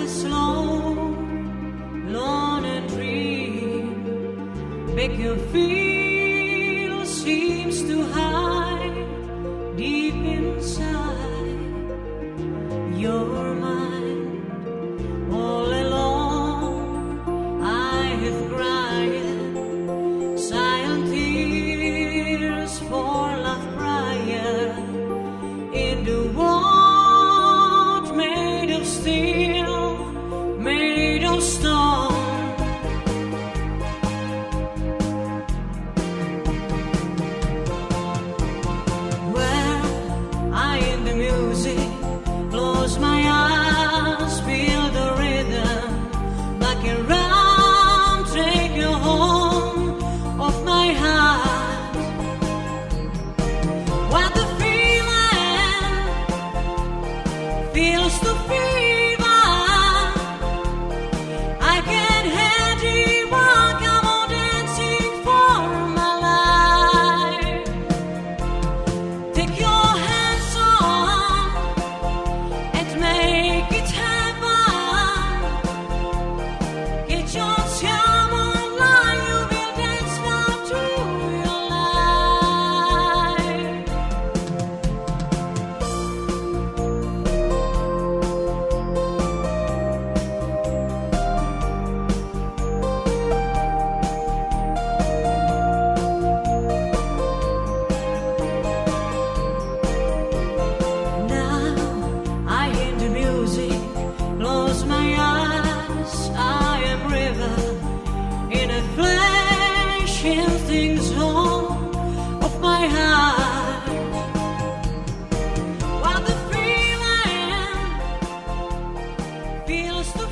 slow, lone and dream, make you feel seems to hide deep inside your mind. All alone I have cried silent tears for love prior in the world made of steel, made of stone. Where I in the music, close my eyes, feel the rhythm, like a round, take you home of my heart. What the feeling feels to fever, I can hear the one come on dancing for my life. Take your hands on and make it happen. Get your charm online, you will dance now to your life. Now I hear the music, close my eyes, I am river in a flashing things home of my heart. What the feeling feels to